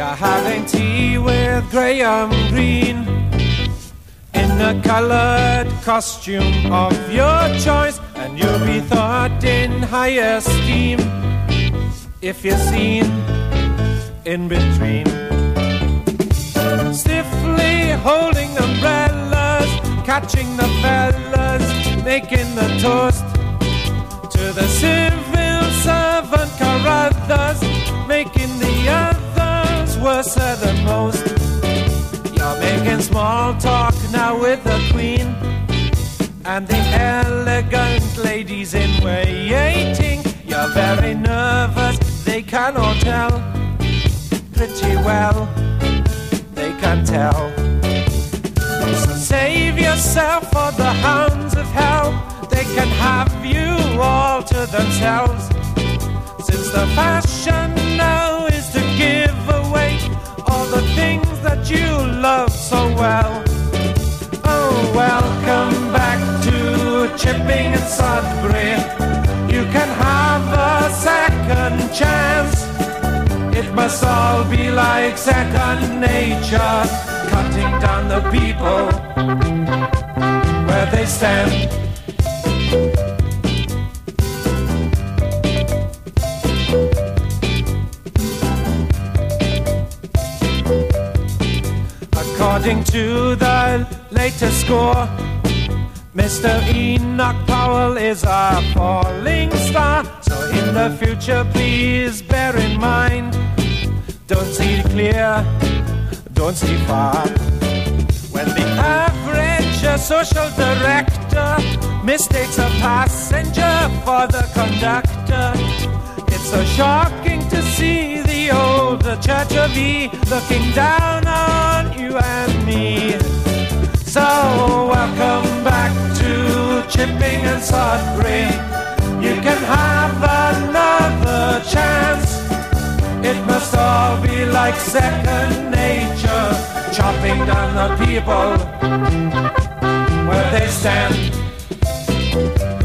You're having tea with Graham Greene in a colored costume of your choice, and you'll be thought in high esteem if you're seen in between, stiffly holding umbrellas, catching the fellas, making the toast to the civil servant Carruthers, making the others worse than most. You're making small talk now with the Queen and the elegant ladies in waiting. You're very nervous, they can all tell. Pretty well, they can tell. So save yourself for the hounds of hell. They can have you all to themselves, since the fashion now is to give away all the things that you love so well. Oh, welcome back to Chipping and Sudbury. You can have a second chance. It must all be like second nature, cutting down the people where they stand. According to the latest score, Mr. Enoch Powell is a falling star. So in the future, please bear in mind, don't see clear, don't see far. When the average social director mistakes a passenger for the conductor, it's so shocking to see the old Church of E looking down on you and me. So welcome back to Chipping and Sudbury. You can have another chance. It must all be like second nature, chopping down the people where they stand.